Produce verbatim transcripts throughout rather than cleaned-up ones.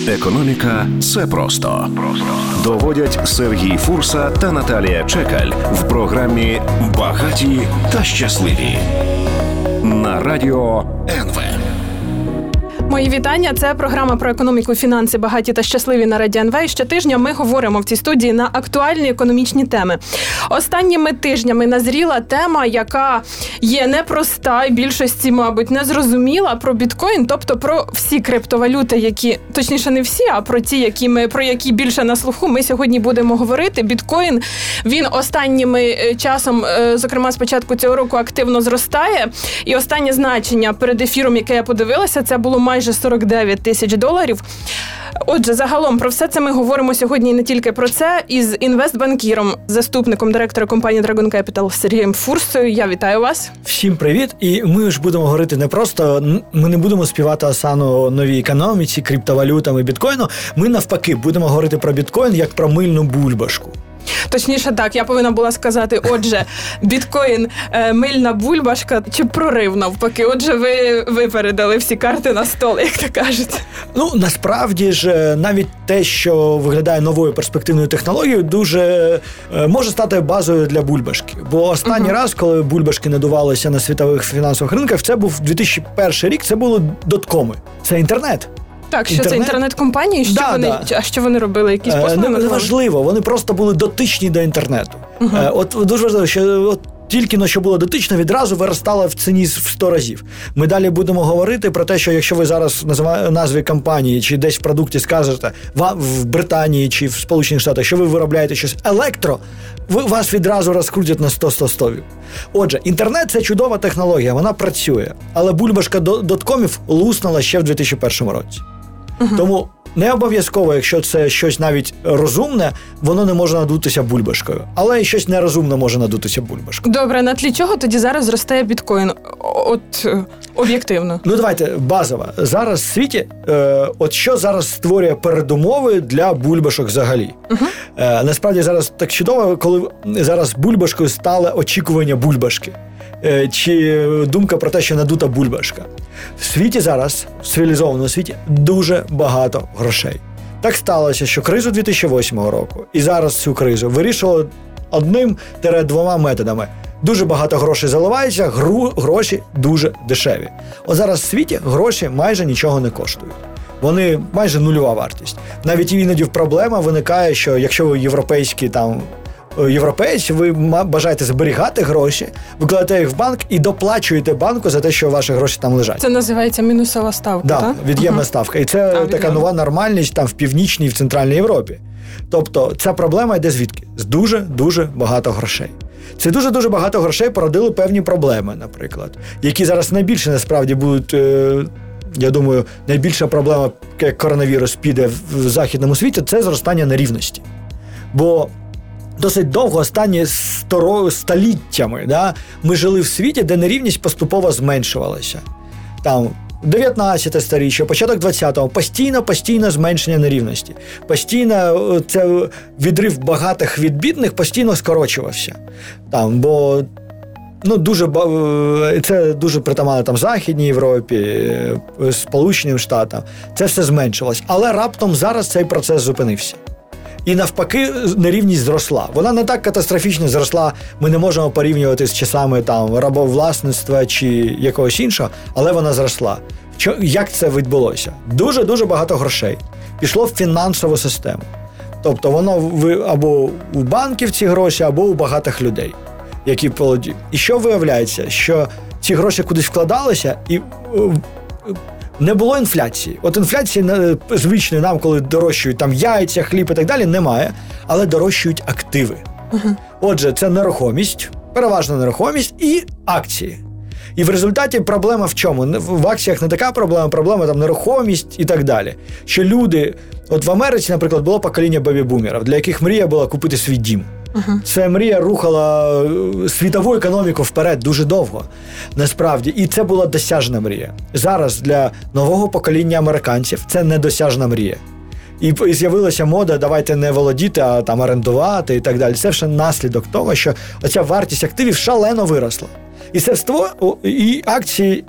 Економіка – це просто. Доводять Сергій Фурса та Наталія Чекаль в програмі «Багаті та щасливі» на радіо ен ве. Мої вітання. Це програма про економіку, фінанси, багаті та щасливі на радіо ен ве. І щотижня ми говоримо в цій студії на актуальні економічні теми. Останніми тижнями назріла тема, яка є непроста і більшості, мабуть, незрозуміла, про біткоін, тобто про всі криптовалюти, які, точніше не всі, а про ті, які ми, про які більше на слуху, ми сьогодні будемо говорити. Біткоін, він останніми часом, зокрема з початку цього року, активно зростає. І останнє значення перед ефіром, яке я подивилася, це було майже майже сорок дев'ять тисяч доларів. Отже, загалом про все це ми говоримо сьогодні і не тільки про це. Із інвестбанкіром, заступником директора компанії Dragon Capital Сергієм Фурсою. Я вітаю вас. Всім привіт. І ми ж будемо говорити не просто, ми не будемо співати осану новій економіці, криптовалютам і біткоїну. Ми навпаки будемо говорити про біткоін як про мильну бульбашку. Точніше так, я повинна була сказати, отже, біткоін, е, мильна бульбашка чи прорив навпаки. Отже, ви випередили всі карти на стол, як то кажуть. Ну, насправді ж, навіть те, що виглядає новою перспективною технологією, дуже е, може стати базою для бульбашки. Бо останній uh-huh. раз, коли бульбашки надувалися на світових фінансових ринках, це був дві тисячі перший рік, це були доткоми. Це інтернет. Так, що Інтернет? це інтернет-компанії? Що да, вони, да. А що вони робили? Якісь послуги? Не важливо, вони просто були дотичні до інтернету. Uh-huh. От дуже важливо, що от тільки на що було дотично, відразу виростало в ціні в сто разів. Ми далі будемо говорити про те, що якщо ви зараз в назві компанії чи десь в продукті скажете в Британії чи в Сполучених Штатах, що ви виробляєте щось електро, ви, вас відразу розкрутять на сто-сто-сто. Отже, інтернет – це чудова технологія, вона працює. Але бульбашка доткомів луснула ще в дві тисячі першому році. Uh-huh. Тому не обов'язково, якщо це щось навіть розумне, воно не може надутися бульбашкою. Але і щось нерозумне може надутися бульбашкою. Добре, на тлі чого тоді зараз зростає біткоін? От об'єктивно. Ну давайте, базово. Зараз в світі, е, от що зараз створює передумови для бульбашок взагалі? Uh-huh. Е, насправді зараз так чудово, коли зараз бульбашкою стало очікування бульбашки. Е, чи думка про те, що надута бульбашка. В світі зараз, в цивілізованому світі, дуже багато грошей. Так сталося, що кризу дві тисячі восьмого року і зараз цю кризу вирішували одним-двома методами. Дуже багато грошей заливається, гру, гроші дуже дешеві. От зараз в світі гроші майже нічого не коштують. Вони майже нульова вартість. Навіть іноді проблема виникає, що якщо ви європейські там європейці, ви бажаєте зберігати гроші, ви кладете їх в банк і доплачуєте банку за те, що ваші гроші там лежать. Це називається мінусова ставка, да, так? Від'ємна uh-huh. ставка. І це а, така нова нормальність там в Північній і в Центральній Європі. Тобто ця проблема йде звідки? З дуже-дуже багато грошей. Це дуже-дуже багато грошей породили певні проблеми, наприклад, які зараз найбільше насправді будуть, е, я думаю, найбільша проблема, як коронавірус піде в західному світі, це зростання нерівності. Бо досить довго, останні сто, століттями, да, ми жили в світі, де нерівність поступово зменшувалася. Там дев'ятнадцяте сторіччя, початок двадцятого, постійно-постійно зменшення нерівності. Постійно це відрив багатих від бідних постійно скорочувався. Там, бо ну, дуже, це дуже притаманно там Західній Європі, Сполученим Штатам. Це все зменшилось. Але раптом зараз цей процес зупинився. І навпаки, нерівність зросла. Вона не так катастрофічно зросла, ми не можемо порівнювати з часами там рабовласництва чи якогось іншого, але вона зросла. Що, як це відбулося? Дуже-дуже багато грошей пішло в фінансову систему. Тобто воно в, або у банків ці гроші, або у багатих людей, які володіють. І що виявляється? Що ці гроші кудись вкладалися і не було інфляції. От інфляції звичної нам, коли дорожчують там яйця, хліб і так далі, немає, але дорожчують активи. Uh-huh. Отже, це нерухомість, переважно нерухомість і акції. І в результаті проблема в чому? В акціях не така проблема, проблема там нерухомість і так далі. Що люди, от в Америці, наприклад, було покоління бебі-бумерів, для яких мрія була купити свій дім. Uh-huh. Ця мрія рухала світову економіку вперед дуже довго, насправді. І це була досяжна мрія. Зараз для нового покоління американців це недосяжна мрія. І, і з'явилася мода, давайте не володіти, а там орендувати і так далі. Це вже наслідок того, що оця вартість активів шалено виросла. І це створює і акції,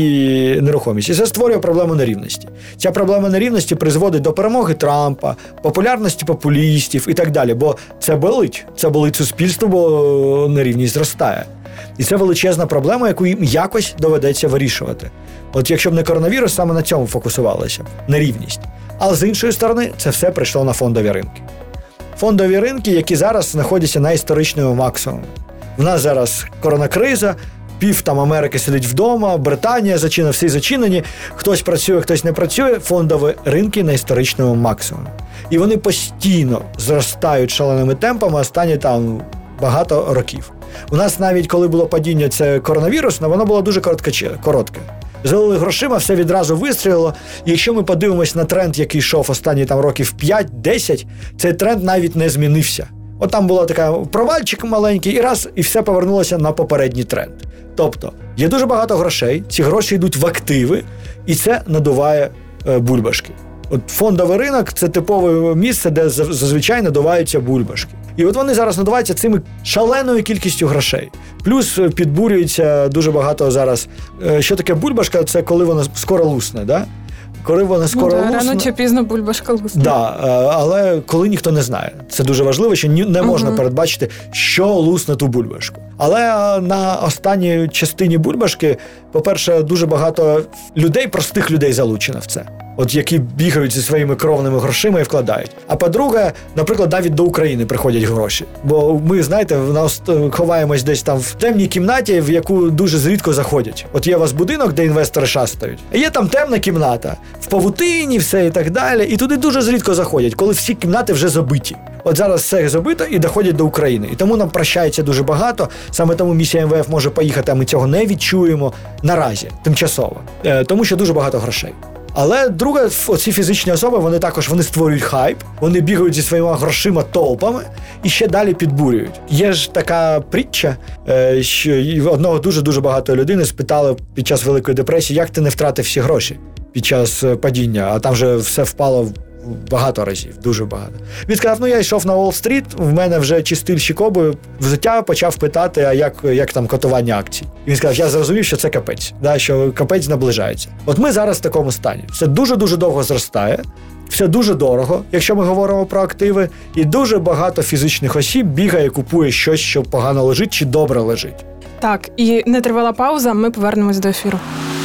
і нерухомість. І це створює проблему нерівності. Ця проблема нерівності призводить до перемоги Трампа, популярності популістів і так далі. Бо це болить. Це болить суспільство, бо нерівність зростає. І це величезна проблема, яку їм якось доведеться вирішувати. От якщо б не коронавірус, саме на цьому фокусувалися б – нерівність. Але з іншої сторони, це все прийшло на фондові ринки. Фондові ринки, які зараз знаходяться на історичному максимумі. В нас зараз коронакриза, пів там Америки сидить вдома, Британія зачинена, всі зачинені, хтось працює, хтось не працює, фондові ринки на історичному максимумі. І вони постійно зростають шаленими темпами останні там багато років. У нас навіть коли було падіння це коронавірусне, воно було дуже коротке. коротке. Залили грошима, все відразу вистрілило. І якщо ми подивимось на тренд, який йшов останні там років п'ять-десять, цей тренд навіть не змінився. От там була така провальчик маленький, і раз, і все повернулося на попередній тренд. Тобто, є дуже багато грошей, ці гроші йдуть в активи, і це надуває е, бульбашки. От фондовий ринок – це типове місце, де зазвичай надуваються бульбашки. І от вони зараз надуваються цими шаленою кількістю грошей. Плюс підбурюється дуже багато зараз. Що таке бульбашка? Це коли вона скоро лусне, да? Коли вона скоро ну, да, лусне... Рано чи пізно бульбашка лусне. Да, але коли ніхто не знає. Це дуже важливо, що не можна угу. передбачити, що лусне ту бульбашку. Але на останній частині бульбашки, по-перше, дуже багато людей, простих людей залучено в це. От які бігають зі своїми кровними грошима і вкладають. А по-друге, наприклад, навіть до України приходять гроші. Бо ми, знаєте, нас ховаємось десь там в темній кімнаті, в яку дуже зрідко заходять. От є у вас будинок, де інвестори шастають. А є там темна кімната, в павутині, все і так далі. І туди дуже зрідко заходять, коли всі кімнати вже забиті. От зараз все забито і доходять до України. І тому нам прощається дуже багато. Саме тому місія ем ве еф може поїхати, а ми цього не відчуємо наразі, тимчасово. Е, тому що дуже багато грошей. Але друге, оці фізичні особи, вони також вони створюють хайп, вони бігають зі своїми грошима толпами і ще далі підбурюють. Є ж така притча, що одного дуже-дуже багато людини спитали під час Великої депресії, як ти не втратив всі гроші під час падіння, а там вже все впало багато разів, дуже багато. Він сказав, ну я йшов на Уолл-стріт, в мене вже чистильщик обуви, взуття почав питати, а як, як там котування акцій. І він сказав, я зрозумів, що це капець, да, що капець наближається. От ми зараз в такому стані. Все дуже-дуже довго зростає, все дуже дорого, якщо ми говоримо про активи, і дуже багато фізичних осіб бігає, купує щось, що погано лежить чи добре лежить. Так, і не тривала пауза, ми повернемось до ефіру.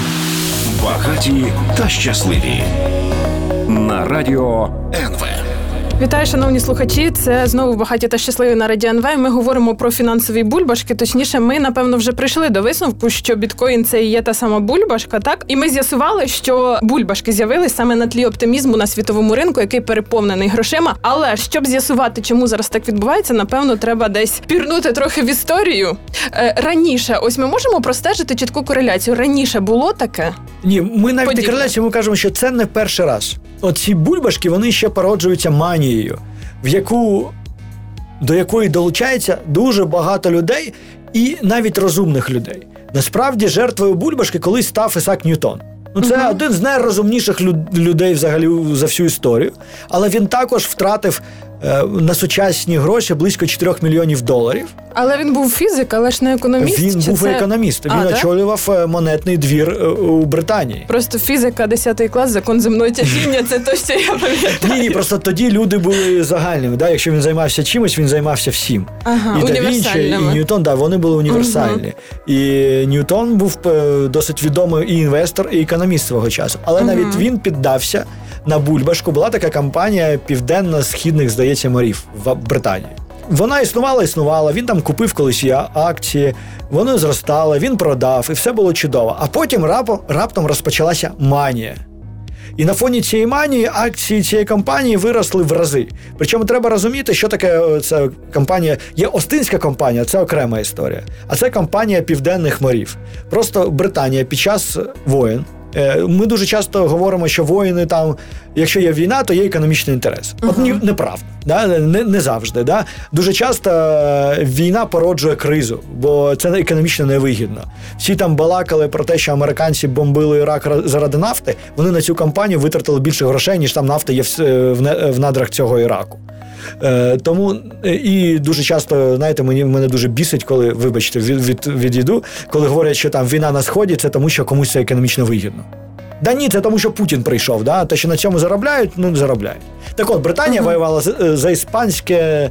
Багаті та щасливі. На радіо ен ве. Вітаю, шановні слухачі. Це знову «Багаті та щасливі» на радіо ен ве. Ми говоримо про фінансові бульбашки. Точніше, ми, напевно, вже прийшли до висновку, що біткоін – це і є та сама бульбашка, так? І ми з'ясували, що бульбашки з'явились саме на тлі оптимізму на світовому ринку, який переповнений грошима. Але, щоб з'ясувати, чому зараз так відбувається, напевно, треба десь пірнути трохи в історію. Е, раніше, ось ми можемо простежити чітку кореляцію. Раніше було таке? Ні, ми навіть Подібне. не кореляцію, ми кажемо, що це не перший раз. Оці бульбашки, вони ще породжуються манією, в яку, до якої долучається дуже багато людей і навіть розумних людей. Насправді, жертвою бульбашки колись став Ісаак Ньютон. Ну, це uh-huh. один з найрозумніших люд- людей взагалі за всю історію, але він також втратив е, на сучасні гроші близько чотирьох мільйонів доларів. Але він був фізик, але ж не економіст? Він чи був це... економіст. Він а, очолював монетний двір у Британії. Просто фізика, десятий клас, закон земного тяжіння, це то, що я пам'ятаю. Ні, ні, просто тоді люди були загальними. Да? Якщо він займався чимось, він займався всім. Ага, і Да Вінчі, і Ньютон, да, вони були універсальні. Угу. І Ньютон був досить відомий і інвестор, і економіст свого часу. Але угу. навіть він піддався на бульбашку. Була така компанія Південно-Східних, здається, морів в Британії. Вона існувала, існувала, він там купив колись акції, вони зростали, він продав, і все було чудово. А потім раптом розпочалася манія. І на фоні цієї манії акції цієї компанії виросли в рази. Причому треба розуміти, що таке ця компанія. Є Остинська компанія, це окрема історія. А це компанія Південних морів. Просто Британія під час воєн Ми дуже часто говоримо, що воїни там, якщо є війна, то є економічний інтерес. От uh-huh. неправда, да? не, не завжди. Да? Дуже часто війна породжує кризу, бо це економічно невигідно. Всі там балакали про те, що американці бомбили Ірак заради нафти, вони на цю кампанію витратили більше грошей, ніж там нафти є в, в, в надрах цього Іраку. Е, тому і дуже часто, знаєте, мені мене дуже бісить, коли, вибачте, від, від, відійду, коли говорять, що там війна на Сході, це тому, що комусь це економічно вигідно. Да ні, це тому, що Путін прийшов, да? Те, що на цьому заробляють, ну, заробляють. Так от, Британія uh-huh. воювала за, за іспанське,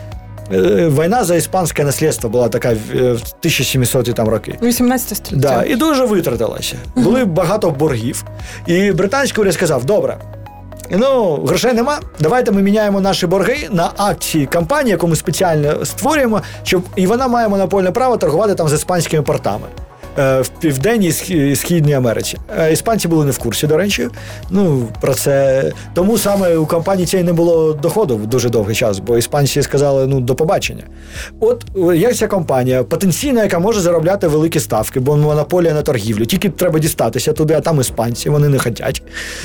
війна за іспанське наслідство була така в тисяча сімсоті там роки. вісімнадцяте століття. Да, і дуже витратилася. Uh-huh. Були багато боргів. І британський уряд сказав, добре, ну, грошей нема, давайте ми міняємо наші борги на акції компанії, яку ми спеціально створюємо, щоб і вона має монопольне право торгувати там з іспанськими портами в Південній і Східній Америці. Іспанці були не в курсі, до речі, ну, про це. Тому саме у компанії цієї не було доходу дуже довгий час, бо іспанці сказали, ну, до побачення. От є ця компанія, потенційна, яка може заробляти великі ставки, бо монополія на торгівлю. Тільки треба дістатися туди, а там іспанці, вони не хотять.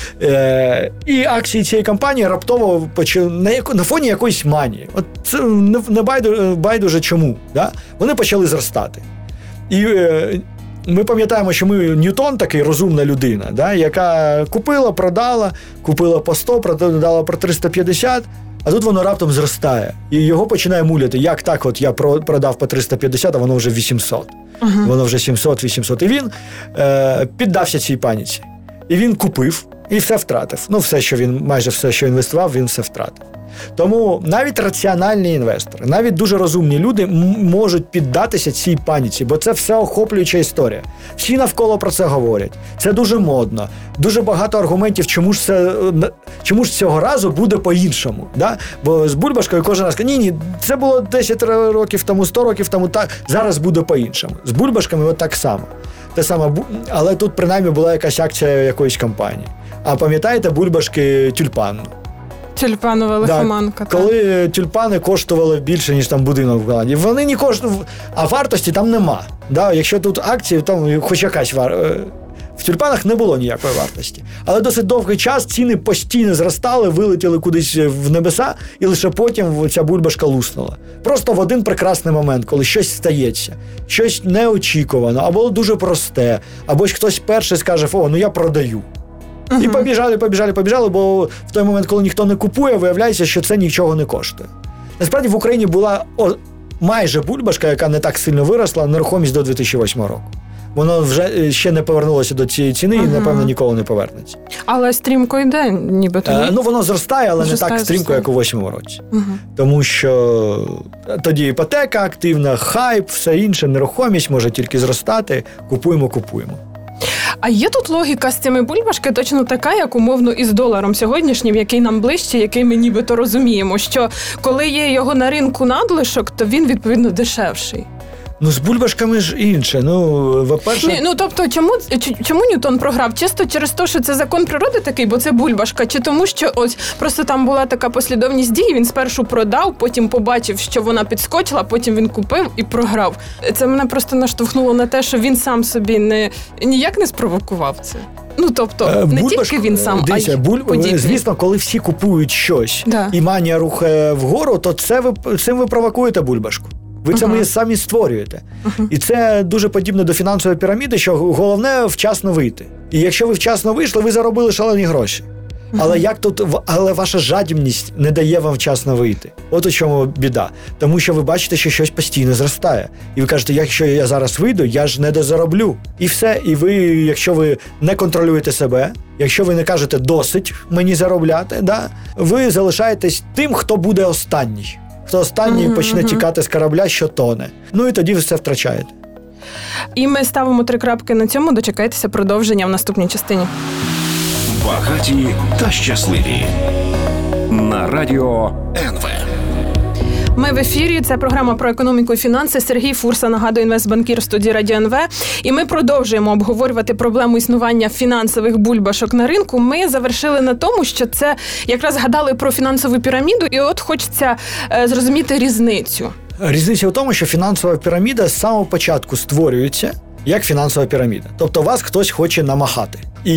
Е, і акції цієї компанії раптово почали, на, на фоні якоїсь манії. От це не, не байдуже, байдуже чому. Да? Вони почали зростати. І е, ми пам'ятаємо, що ми Ньютон такий розумна людина, да, яка купила, продала, купила по сто, продала по триста п'ятдесят, а тут воно раптом зростає. І його починає муляти. Як так, от я продав по триста п'ятдесят, а воно вже вісімсот. Uh-huh. Воно вже сімсот, вісімсот. І він е, піддався цій паніці. І він купив, і все втратив. Ну, все, що він, майже все, що інвестував, він все втратив. Тому навіть раціональні інвестори, навіть дуже розумні люди м- можуть піддатися цій паніці, бо це всеохоплююча історія. Всі навколо про це говорять. Це дуже модно. Дуже багато аргументів, чому ж, це, чому ж цього разу буде по-іншому. Да? Бо з бульбашкою кожен раз каже, ні-ні, це було десять років тому, сто років тому, так, зараз буде по-іншому. З бульбашками от так само. Те саме, але тут принаймні була якась акція якоїсь компанії. А пам'ятаєте бульбашки тюльпанну? Тюльпанова лихоманка. Да, коли тюльпани коштували більше, ніж там будинок в Голландії. Вони не коштували, а вартості там нема. Да, якщо тут акції, там хоч якась вартість. В тюльпанах не було ніякої вартості. Але досить довгий час ціни постійно зростали, вилетіли кудись в небеса, і лише потім ця бульбашка луснула. Просто в один прекрасний момент, коли щось стається, щось неочікувано, або дуже просте, або хтось перший скаже, о, ну я продаю. Uh-huh. І побіжали, побіжали, побіжали, бо в той момент, коли ніхто не купує, виявляється, що це нічого не коштує. Насправді в Україні була о, майже бульбашка, яка не так сильно виросла, нерухомість до дві тисячі восьмого року. Воно вже ще не повернулося до цієї ціни uh-huh. і, напевно, ніколи не повернеться. Але стрімко йде, нібито. Е, ну, воно зростає, але зростає, не так стрімко, зростає. Як у восьмому році. Uh-huh. Тому що тоді іпотека активна, хайп, все інше, нерухомість може тільки зростати, купуємо, купуємо. А є тут логіка з цими бульбашки точно така, як умовно із доларом сьогоднішнім, який нам ближче, який ми нібито розуміємо, що коли є його на ринку надлишок, то він, відповідно, дешевший. Ну, з бульбашками ж інше. Ну, по-перше... Ні, ну, тобто, чому, чому Ньютон програв? Чисто через те, що це закон природи такий, бо це бульбашка? Чи тому, що ось просто там була така послідовність дій, він спершу продав, потім побачив, що вона підскочила, потім він купив і програв. Це мене просто наштовхнуло на те, що він сам собі не, ніяк не спровокував це. Ну, тобто, не Бульбашка, тільки він сам, дивіться, а й буль... подібний. Звісно, коли всі купують щось, да. і манія рухає вгору, то це ви, цим ви провокуєте бульбашку. Ви це uh-huh. самі створюєте. Uh-huh. І це дуже подібно до фінансової піраміди, що головне вчасно вийти. І якщо ви вчасно вийшли, ви заробили шалені гроші. Uh-huh. Але як тут, але ваша жадібність не дає вам вчасно вийти. От у чому біда. Тому що ви бачите, що щось постійно зростає. І ви кажете, якщо я зараз вийду, я ж не дозароблю. І все. І ви, якщо ви не контролюєте себе, якщо ви не кажете «досить мені заробляти», да, ви залишаєтесь тим, хто буде останній. Хто останній uh-huh, почне uh-huh. тікати з корабля, що тоне. Ну і тоді ви все втрачаєте. І ми ставимо три крапки на цьому. Дочекайтеся продовження в наступній частині. Багаті та щасливі. На радіо ен ве. Ми в ефірі. Це програма про економіку і фінанси. Сергій Фурса, нагадую, інвестбанкір в студії Радіо ен ве. І ми продовжуємо обговорювати проблему існування фінансових бульбашок на ринку. Ми завершили на тому, що це якраз згадали про фінансову піраміду, і от хочеться е, зрозуміти різницю. Різниця в тому, що фінансова піраміда з самого початку створюється як фінансова піраміда. Тобто вас хтось хоче намахати.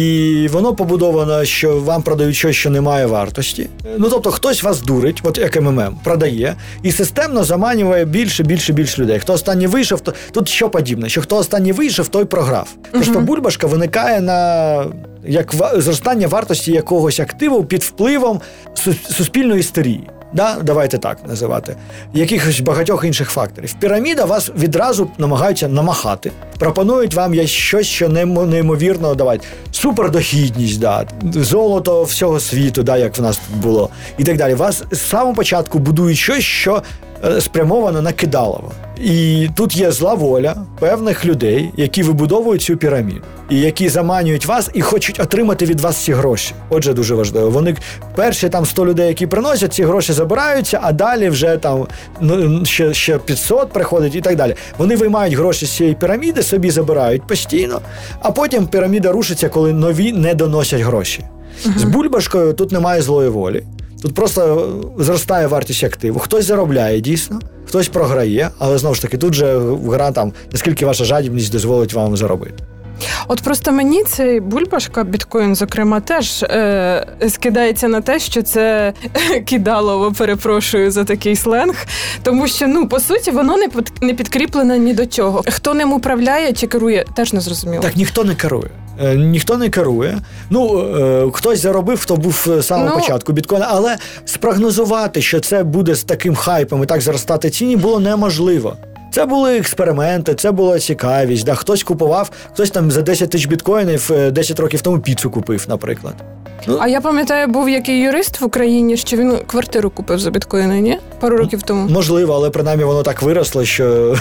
І воно побудовано, що вам продають щось, що не має вартості. Ну, тобто, хтось вас дурить, от як ем ем ем, продає, і системно заманює більше, більше, більше людей. Хто останній вийшов, то... тут що подібне, що хто останній вийшов, той програв. Просто uh-huh. бульбашка виникає на як зростання вартості якогось активу під впливом суспільної істерії. Да, давайте так називати, якихось багатьох інших факторів. Піраміда вас відразу намагаються намахати, пропонують вам щось, що неймовірно, давайте, супердохідність, да, золото всього світу, да, як в нас тут було, і так далі. Вас з самого початку будують щось, що спрямовано на кидалово. І тут є зла воля певних людей, які вибудовують цю піраміду, і які заманюють вас і хочуть отримати від вас ці гроші. Отже, дуже важливо. Вони перші там сто людей, які приносять, ці гроші забираються, а далі вже там ну, ще, ще п'ятсот приходить і так далі. Вони виймають гроші з цієї піраміди, собі забирають постійно, а потім піраміда рушиться, коли нові не доносять гроші. Uh-huh. З бульбашкою тут немає злої волі. Тут просто зростає вартість активу. Хтось заробляє дійсно, хтось програє, але знову ж таки тут же гра там, наскільки ваша жадібність дозволить вам заробити. От просто мені цей бульбашка, біткоін, зокрема, теж е, скидається на те, що це кидалово, перепрошую за такий сленг, тому що, ну, по суті, воно не, під, не підкріплене ні до чого. Хто ним управляє чи керує, теж не зрозуміло. Так, ніхто не керує. Е, ніхто не керує. Ну, е, хтось заробив, хто був з самого ну, початку біткоїна, але спрогнозувати, що це буде з таким хайпом і так зростати ціні, було неможливо. Це були експерименти, це була цікавість. Да? Хтось купував, хтось там за десять тисяч біткоїнів десять років тому піцу купив, наприклад. Ну, а я пам'ятаю, був який юрист в Україні, що він квартиру купив за біткоїни, ні? Пару років тому. Можливо, але принаймні воно так виросло, що...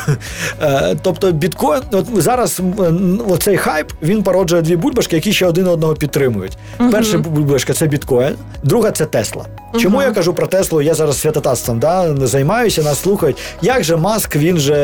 Тобто біткоін... От зараз оцей хайп, він породжує дві бульбашки, які ще один одного підтримують. Uh-huh. Перша бульбашка – це біткоін, друга – це Тесла. Чому uh-huh. я кажу про Теслу? Я зараз святотатством да, займаюся, нас слухають. Як же Маск, він же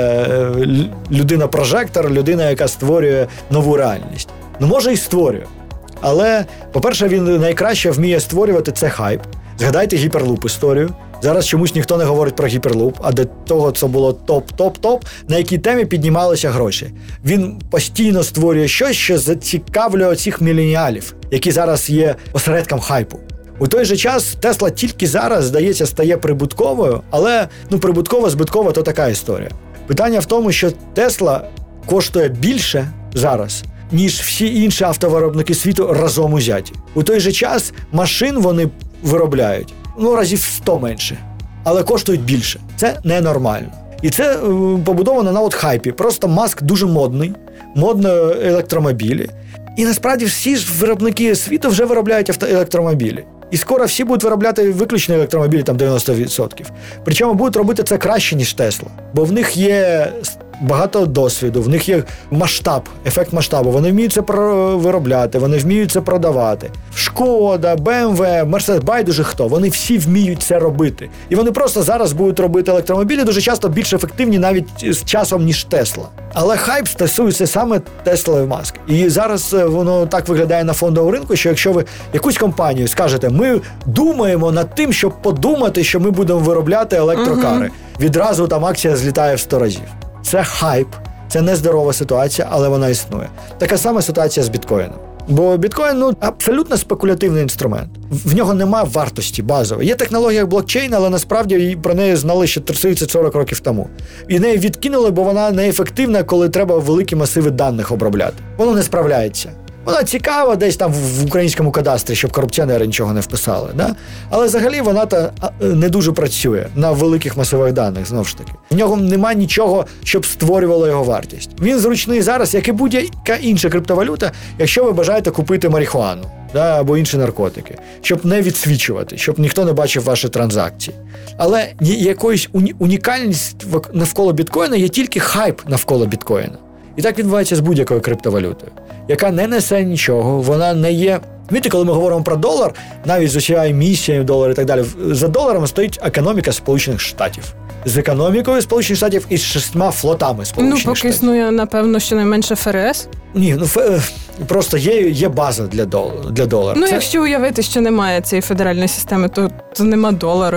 людина-прожектор, людина, яка створює нову реальність. Ну, може і створює. Але, по-перше, він найкраще вміє створювати це хайп. Згадайте гіперлуп історію. Зараз чомусь ніхто не говорить про гіперлуп, а до того це було топ-топ-топ, на якій темі піднімалися гроші. Він постійно створює щось, що зацікавлює цих міленіалів, які зараз є осередком хайпу. У той же час Тесла тільки зараз, здається, стає прибутковою, але ну, прибутково-збиткова – то така історія. Питання в тому, що Тесла коштує більше зараз, ніж всі інші автовиробники світу разом узяті. У той же час машин вони виробляють, ну, разів сто менше, але коштують більше. Це ненормально. І це е, побудовано на от хайпі. Просто Маск дуже модний, модно електромобілі. І насправді всі ж виробники світу вже виробляють авто- електромобілі. І скоро всі будуть виробляти виключно електромобілі, там дев'яносто відсотків. Причому будуть робити це краще, ніж Тесла. Бо в них є багато досвіду, в них є масштаб, ефект масштабу. Вони вміють це виробляти, вони вміють це продавати. Шкода, бе ем ве, Мерседес, байдуже хто. Вони всі вміють це робити. І вони просто зараз будуть робити електромобілі дуже часто більш ефективні навіть з часом, ніж Тесла. Але хайп стосується саме Тесла і Маск. І зараз воно так виглядає на фондовому ринку, що якщо ви якусь компанію скажете, ми думаємо над тим, щоб подумати, що ми будемо виробляти електрокари, uh-huh. відразу там акція злітає в сто разів. Це хайп, це нездорова ситуація, але вона існує. Така сама ситуація з біткоїном. Бо біткоін, ну, абсолютно спекулятивний інструмент. В нього немає вартості базової. Є технологія блокчейн, але насправді про неї знали ще тридцять-сорок років тому. І неї відкинули, бо вона неефективна, коли треба великі масиви даних обробляти. Воно не справляється. Вона цікава десь там в українському кадастрі, щоб корупціонери нічого не вписали. Да? Але взагалі вона та не дуже працює на великих масивах даних, знову ж таки. В нього немає нічого, щоб створювало його вартість. Він зручний зараз, як і будь-яка інша криптовалюта, якщо ви бажаєте купити марихуану, да, або інші наркотики, щоб не відсвічувати, щоб ніхто не бачив ваші транзакції. Але якоїсь уні- унікальність навколо біткоїна є тільки хайп навколо біткоїна. І так відбувається з будь-якою криптовалютою, яка не несе нічого, вона не є... Знаєте, коли ми говоримо про долар, навіть з усіма емісіями доларів і так далі, за доларом стоїть економіка Сполучених Штатів. З економікою Сполучених Штатів і з шістьма флотами Сполучених Штатів. Ну, поки існує, напевно, щонайменше еф ер ес. Ні, ну ф... просто є, є база для, дол... для долара. Ну, Це... якщо уявити, що немає цієї федеральної системи, то, то нема долару.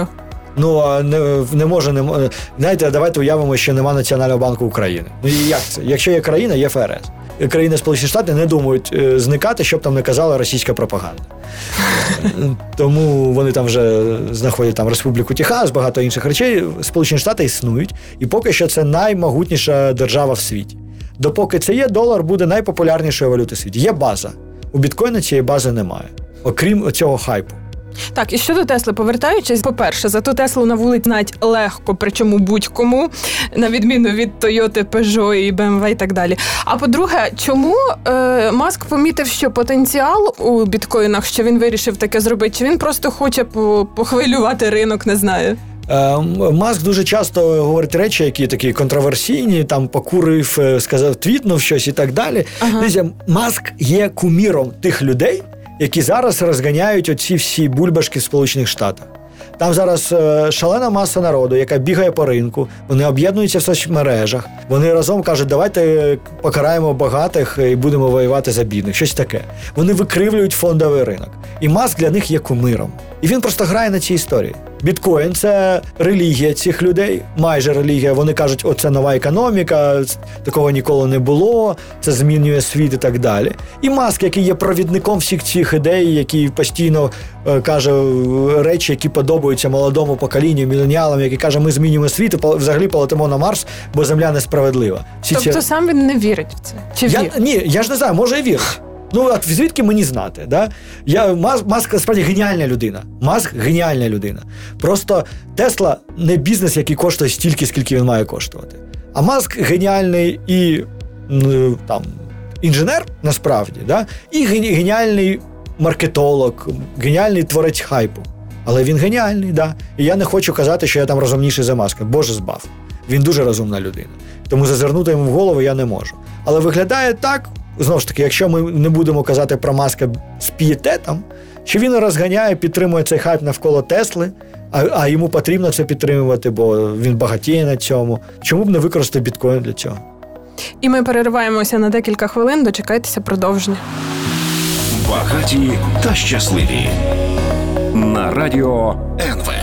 Ну, не, не може, не, знаєте, давайте уявимо, що нема Національного банку України. Ну, і як це? Якщо є країна, є ФРС. Країни Сполучені Штати не думають е, зникати, щоб там не казала російська пропаганда. Тому вони там вже знаходять там Республіку Техас, багато інших речей. Сполучені Штати існують, і поки що це наймогутніша держава в світі. Допоки це є, долар буде найпопулярнішою валютою в світі. Є база. У біткоїна цієї бази немає, окрім цього хайпу. Так, і щодо Тесли, повертаючись, по-перше, за ту Теслу на вулиці навіть легко, причому будь-кому, на відміну від Тойоти, Peugeot і бе ем ве і так далі. А по-друге, чому е, Маск помітив, що потенціал у біткоїнах, що він вирішив таке зробити, чи він просто хоче похвилювати ринок, не знаю? Маск дуже часто говорить речі, які такі контроверсійні, там покурив, сказав, твітнув щось і так далі. Ага. Маск є куміром тих людей, які зараз розганяють оці всі бульбашки в Сполучених Штатах. Там зараз шалена маса народу, яка бігає по ринку, вони об'єднуються в соцмережах, вони разом кажуть, давайте покараємо багатих і будемо воювати за бідних, щось таке. Вони викривлюють фондовий ринок. І Маск для них є кумиром. І він просто грає на цій історії. Біткоін – це релігія цих людей, майже релігія. Вони кажуть, оце нова економіка, такого ніколи не було, це змінює світ і так далі. І Маск, який є провідником всіх цих ідей, який постійно е, каже речі, які подобаються молодому поколінню, міленіалам, який каже, ми змінюємо світ і взагалі полетимо на Марс, бо Земля несправедлива. Всі тобто ці... сам він не вірить в це? Чи я, вір? Ні, я ж не знаю, може і вірить. Ну, от звідки мені знати, да? Я, Маск, Маск, справді, геніальна людина. Маск – геніальна людина. Просто Тесла не бізнес, який коштує стільки, скільки він має коштувати. А Маск геніальний і ну, там, інженер, насправді, да? І геніальний маркетолог, геніальний творець хайпу. Але він геніальний, да. І я не хочу казати, що я там розумніший за Маска. Боже збав. Він дуже розумна людина. Тому зазирнути йому в голову я не можу. Але виглядає так, знову ж таки, якщо ми не будемо казати про Маска з пієтетом, що він розганяє, підтримує цей хайп навколо Тесли, а, а йому потрібно це підтримувати, бо він багатіє на цьому. Чому б не використати біткоін для цього? І ми перериваємося на декілька хвилин, дочекайтеся продовження. Багаті та щасливі. На радіо ен ве.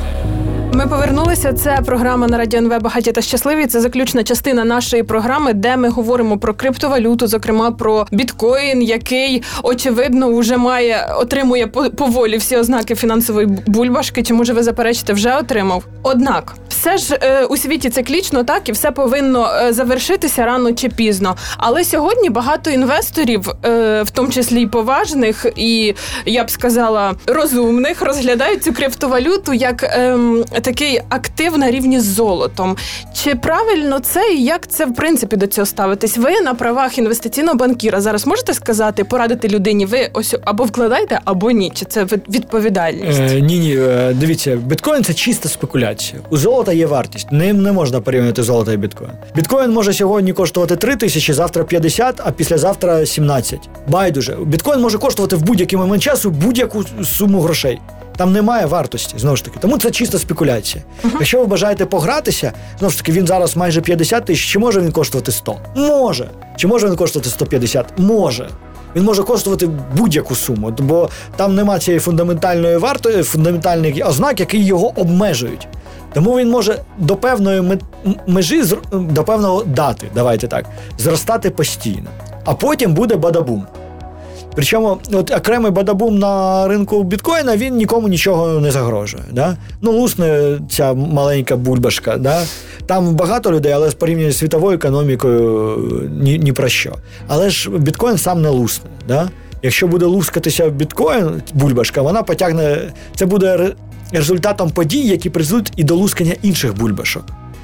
Ми повернулися. Це програма на радіо ен ве «Багаті та щасливі». Це заключна частина нашої програми, де ми говоримо про криптовалюту, зокрема про біткоін, який, очевидно, вже має, отримує поволі всі ознаки фінансової бульбашки. Чи, може, ви заперечите, вже отримав? Однак, все ж е, у світі циклічно, так, і все повинно е, завершитися рано чи пізно. Але сьогодні багато інвесторів, е, в тому числі і поважних, і, я б сказала, розумних, розглядають цю криптовалюту як е, такий актив на рівні з золотом. Чи правильно це і як це, в принципі, до цього ставитись? Ви на правах інвестиційного банкіра зараз можете сказати, порадити людині, ви ось або вкладайте, або ні? Чи це відповідальність? Е, ні-ні, дивіться, біткоін – це чиста спекуляція. У золота є вартість. Ним не можна порівняти золото і біткоін. Біткоін може сьогодні коштувати три тисячі, завтра п'ятдесят, а післязавтра сімнадцять. Байдуже. Біткоін може коштувати в будь-який момент часу будь-яку суму грошей. Там немає вартості, знову ж таки. Тому це чиста спекуляція. Uh-huh. Якщо ви бажаєте погратися, знову ж таки, він зараз майже п'ятдесят тисяч. Чи може він коштувати сто? Може. Чи може він коштувати сто п'ятдесят? Може. Він може коштувати будь-яку суму, бо там нема цієї фундаментальної вартої, фундаментальних ознак, які його обмежують. Тому він може до певної межі, до певного дати, давайте так, зростати постійно. А потім буде бадабум. Причому от окремий бадабум на ринку біткоїна, він нікому нічого не загрожує. Да? Ну, лусне ця маленька бульбашка. Да? Там багато людей, але з порівняння з світовою економікою ні, ні про що. Але ж біткоін сам не лусне. Да? Якщо буде лускатися біткоін, бульбашка, вона потягне, це буде результатом подій, які призведуть і до лускання інших бульбашок.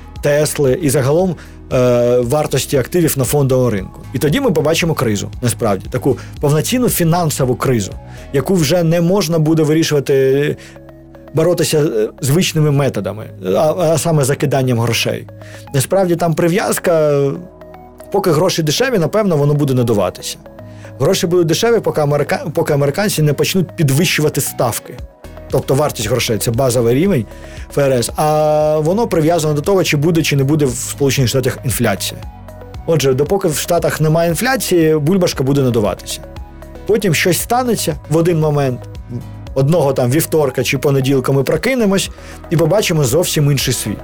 Тесли і загалом е, вартості активів на фондовому ринку. І тоді ми побачимо кризу, насправді, таку повноцінну фінансову кризу, яку вже не можна буде вирішувати, боротися звичними методами, а, а саме закиданням грошей. Насправді там прив'язка, поки гроші дешеві, напевно, воно буде надуватися. Гроші будуть дешеві, поки, америка... поки американці не почнуть підвищувати ставки. Тобто вартість грошей – це базовий рівень ФРС, а воно прив'язано до того, чи буде, чи не буде в Сполучених Штатах інфляція. Отже, допоки в Штатах немає інфляції, бульбашка буде надуватися. Потім щось станеться в один момент, Одного там вівторка чи понеділка ми прокинемось і побачимо зовсім інший світ.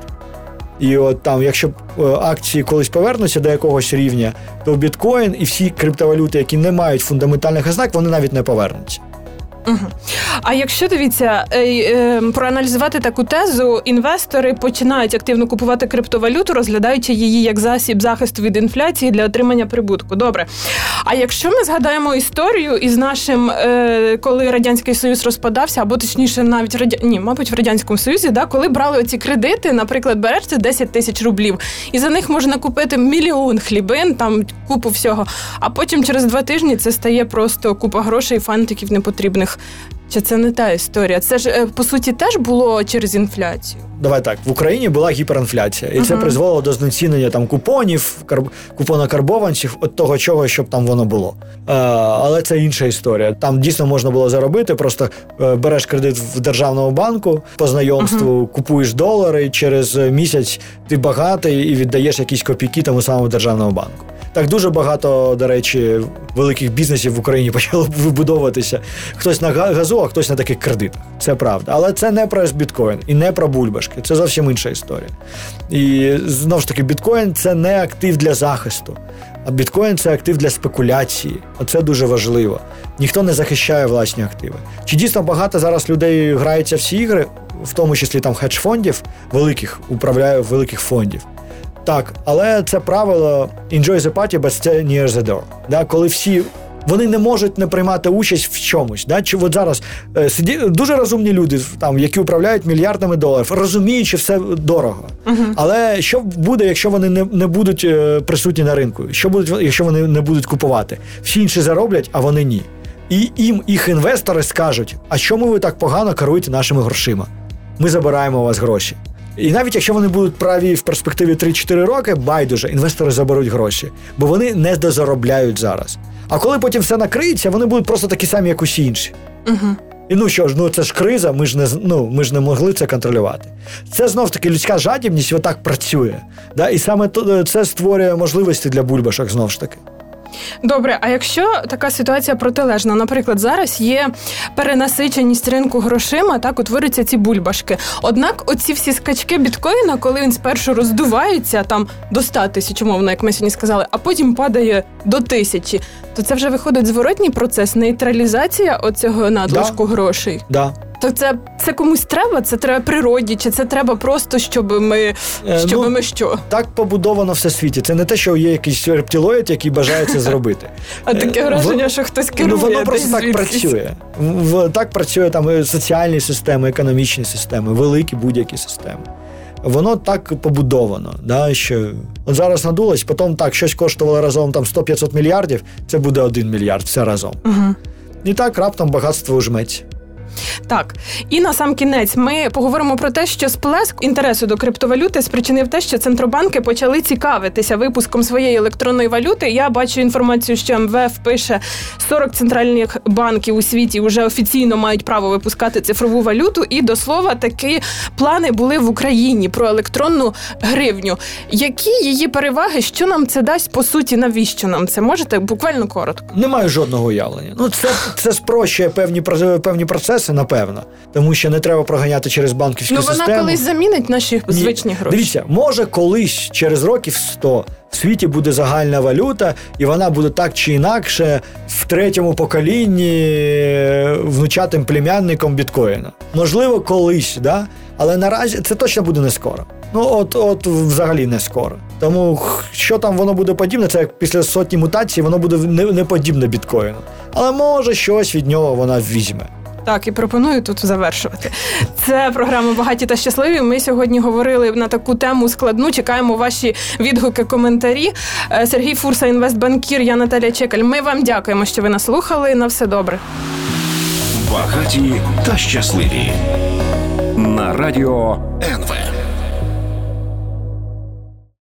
І от там, якщо акції колись повернуться до якогось рівня, то біткоін і всі криптовалюти, які не мають фундаментальних ознак, вони навіть не повернуться. Угу. А якщо, дивіться, е, е, проаналізувати таку тезу, інвестори починають активно купувати криптовалюту, розглядаючи її як засіб захисту від інфляції для отримання прибутку. Добре. А якщо ми згадаємо історію із нашим, е, коли Радянський Союз розпадався, або точніше навіть, раді... Ні, мабуть, в Радянському Союзі, да, коли брали оці кредити, наприклад, береш це десять тисяч рублів, і за них можна купити мільйон хлібин, там купу всього, а потім через два тижні це стає просто купа грошей, фантиків непотрібних. Чи це не та історія? Це ж, по суті, теж було через інфляцію. Давай так, в Україні була гіперінфляція, і uh-huh. це призвело до знецінення там купонів, карб... купонокарбованців, от того чого, щоб там воно було. А, але це інша історія. Там дійсно можна було заробити, просто е, береш кредит в державному банку, по знайомству uh-huh. купуєш долари, через місяць ти багатий і віддаєш якісь копійки тому самому державному банку. Так дуже багато, до речі, великих бізнесів в Україні почало вибудовуватися. Хтось на газу, а хтось на таких кредитах. Це правда. Але це не про біткоін і не про бульбашки. Це зовсім інша історія. І, знову ж таки, біткоін – це не актив для захисту. А біткоін – це актив для спекуляції. Оце дуже важливо. Ніхто не захищає власні активи. Чи дійсно багато зараз людей граються в ці ігри, в тому числі там хедж-фондів, великих, управляє великих фондів? Так, але це правило enjoy the party, but stay near the door. Да, коли всі, вони не можуть не приймати участь в чомусь. Да? Чи от зараз е, сиді, дуже розумні люди, там, які управляють мільярдами доларів, розуміють, що все дорого. Uh-huh. Але що буде, якщо вони не, не будуть е, присутні на ринку? Що будуть, якщо вони не будуть купувати? Всі інші зароблять, а вони ні. І їм їх інвестори скажуть, а чому ви так погано керуєте нашими грошима? Ми забираємо у вас гроші. І навіть якщо вони будуть праві в перспективі три-чотири роки, байдуже, інвестори заберуть гроші, бо вони не дозаробляють зараз. А коли потім все накриється, вони будуть просто такі самі, як усі інші. Угу. І ну що ж, ну це ж криза, ми ж не, ну, ми ж не могли це контролювати. Це знов-таки людська жадібність отак працює. Да? І саме це створює можливості для бульбашок, знов ж таки. Добре, а якщо така ситуація протилежна, наприклад, зараз є перенасиченість ринку грошима, так, утворюються ці бульбашки. Однак оці всі скачки біткоїна, коли він спершу роздувається там до ста тисяч, умовно, як ми сьогодні сказали, а потім падає до тисячі, то це вже виходить зворотній процес, нейтралізація оцього надлишку да. грошей? Да. То це, це комусь треба? Це треба природі? Чи це треба просто, щоб ми, щоб ну, ми що? Так побудовано все світі. Це не те, що є якийсь рептилоїд, який бажає це зробити. А таке враження, в... що хтось керує. Ну, воно просто так звідкись. працює. В, так працює там соціальні системи, економічні системи, великі будь-які системи. Воно так побудовано, да, що от зараз надулось, потім так, щось коштувало разом там сто-п'ятсот мільярдів, це буде один мільярд, все разом. Угу. І так раптом багатство ужметься. Так, і на сам кінець ми поговоримо про те, що сплеск інтересу до криптовалюти спричинив те, що центробанки почали цікавитися випуском своєї електронної валюти. Я бачу інформацію, що ем ве еф пише, сорок центральних банків у світі вже офіційно мають право випускати цифрову валюту. І, до слова, такі плани були в Україні про електронну гривню. Які її переваги, що нам це дасть, по суті, навіщо нам це? Можете буквально коротко? Не маю жодного уявлення. Ну, це, це спрощує певні, певні процеси, напевно. Тому що не треба проганяти через банківську ну, систему. Ну, вона колись замінить наші Ні. звичні гроші. Дивіться, може колись, через років сто, в світі буде загальна валюта, і вона буде так чи інакше в третьому поколінні внучатим племянником біткоїна. Можливо, колись, да? Але наразі це точно буде не скоро. Ну, от, от взагалі не скоро. Тому, що там воно буде подібне, це як після сотні мутацій, воно буде не, не подібне біткоїну. Але може щось від нього вона візьме. Так, і пропоную тут завершувати. Це програма «Багаті та щасливі». Ми сьогодні говорили на таку тему складну. Чекаємо ваші відгуки, коментарі. Сергій Фурса, інвестбанкір, я Наталія Чекаль. Ми вам дякуємо, що ви нас слухали. На все добре. «Багаті та щасливі» на радіо ен ве.